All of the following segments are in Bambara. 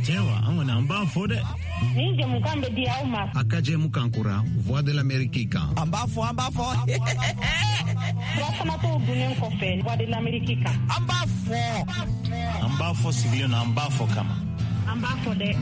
Cewa an wani an ba fo de. Ni jamukan be di auma. Aka jamukan kura Voix de l'Amérique kan. An ba fo. Fana to dunen ko fe Voix de l'Amérique kan. An ba fo. An ba fo sigilen na an ba fo kama. An ba fo de.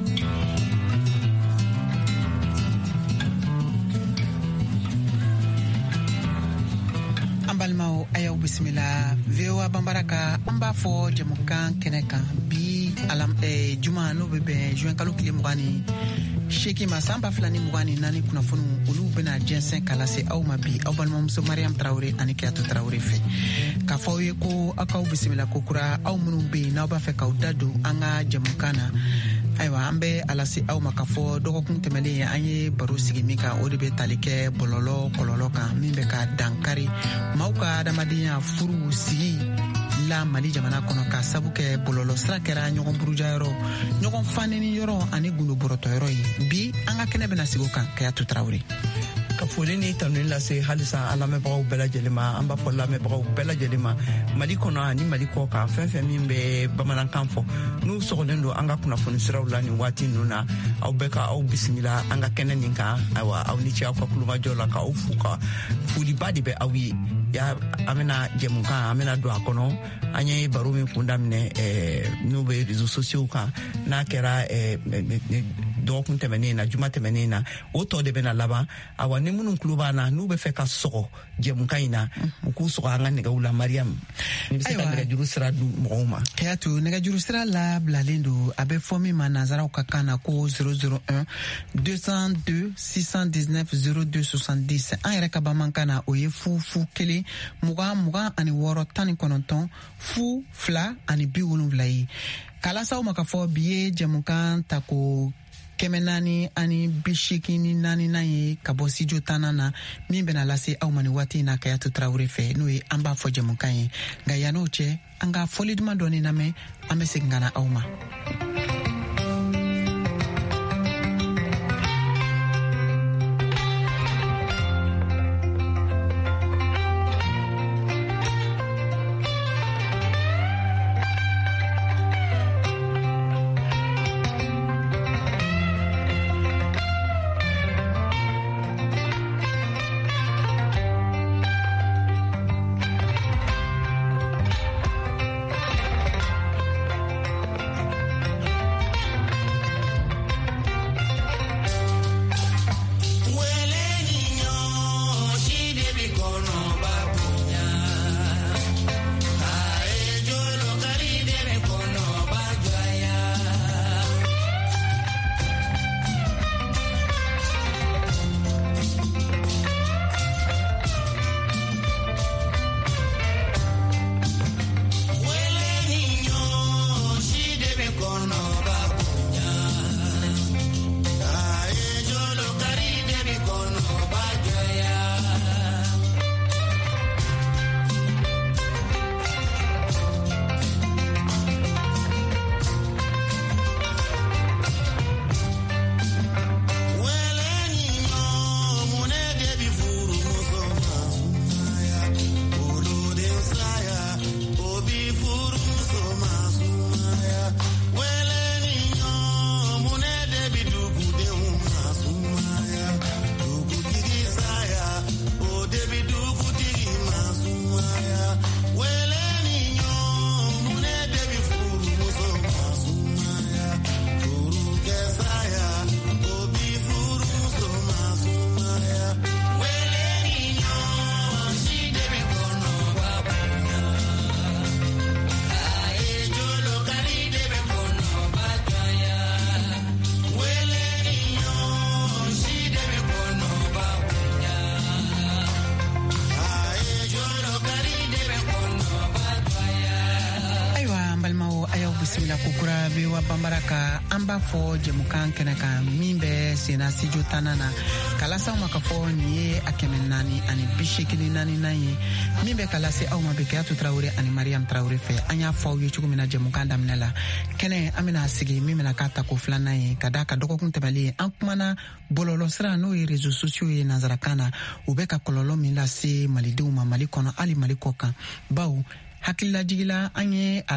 Balmao ayaw bismillah VOA Bambaraka an b'a fɔ jamukan kɛnɛ kan bi juma n'o bɛ bɛn juin kalo tile 28 ma san 2024 kunnafoniw olu bɛna jɛnsɛn k'a lase aw ma bi aw balimamuso Mariam Traoré ani Kiyatu Traoré fɛ k'a fɔ aw ye ko aw k'aw bisimila ko kura aw minnu bɛ yen n'aw b'a fɛ k'aw da don an ka jamukan na ayiwa an bɛ a lase aw ma k'a fɔ dɔgɔkun tɛmɛlen an ye baro sigi min kan o de bɛ tali kɛ kɔlɔlɔ kan min bɛ ka dankari maaw ka adamadenya furu sigi la Mali jamana kɔnɔ ka sabu kɛ bɔlɔlɔ sira kɛra ɲɔgɔn burujayɔrɔ ɲɔgɔn faneni yɔrɔ ani gundo bɔrɔtɔyɔrɔ ye bi an ka kɛnɛ bɛna sigi o kan Kiyatu Traoré ka foli ni tanuni lase halisa an lamɛnbagaw bɛɛ lajɛlen ma an b'a fɔ lamɛnbagaw bɛɛ lajɛlen ma Mali kɔnɔ ani Mali kɔ kan fɛn min bɛ bamanankan fɔ n'u sɔgɔlen don an ka kunnafoni siraw la nin waati ninnu na aw bɛɛ ka aw bisimila an ka kɛnɛ nin kan ayiwa aw ni ce aw ka kulumajɔ la k'aw fu ka foliba de bɛ aw ye an bɛna jɛmukan an bɛna don a kɔnɔ an ye baro min kun daminɛ n'u bɛ réseaux sociaux kan n'a kɛra dɔgɔkun tɛmɛnen na juma tɛmɛnen na o tɔ de bɛna laban awa ni minnu tulo b'an na n'u bɛ fɛ ka sɔgɔ jɛmukan in na u k'u sɔgɔ an ka nɛgɛw la Mariam ni bɛ se ka nɛgɛjuru sira di mɔgɔw ma. Kiyatu nɛgɛjuru sira labilalen don a bɛ fɔ min ma nanzaraw ka kan na ko 001 202 619 0270 an yɛrɛ ka bamanankan na o ye fu 1 20 26 19 fu 2 ani 70 ye kalasaw ma ka fɔ bi ye jɛmukan ta ko 484 nan ye ka bɔ studio 10 na min bɛna lase aw ma ni waati in na Kiyatu Traoré fɛ n'o ye an b'a fɔ jɛmukan ye nka yan'o cɛ an ka fɔli duman dɔɔni lamɛn an bɛ segin ka na aw ma. bisimila kokura be wa bambaraka an b'a fɔ jɛmukan kɛnɛ kan min bɛ sena studio 10 na kalasaw ma ka fɔ nin ye a 484 ye min bɛ ka lase aw ma bɛ Kiyatu Traoré ani Mariam Traoré fɛ an y'a fɔ aw ye cogo min na jɛmukan daminɛ la kɛnɛ an bɛna sigi min bɛna k'a ta ko filanan ye ka da ka dɔgɔkun tɛmɛlen an kumana bɔlɔlɔ sira n'o ye réseaux sociaux ye nanzarakan na u bɛ ka kɔlɔlɔ min lase malidenw ma Mali kɔnɔ hali Mali kɔ kan bawo hakililajigila an ye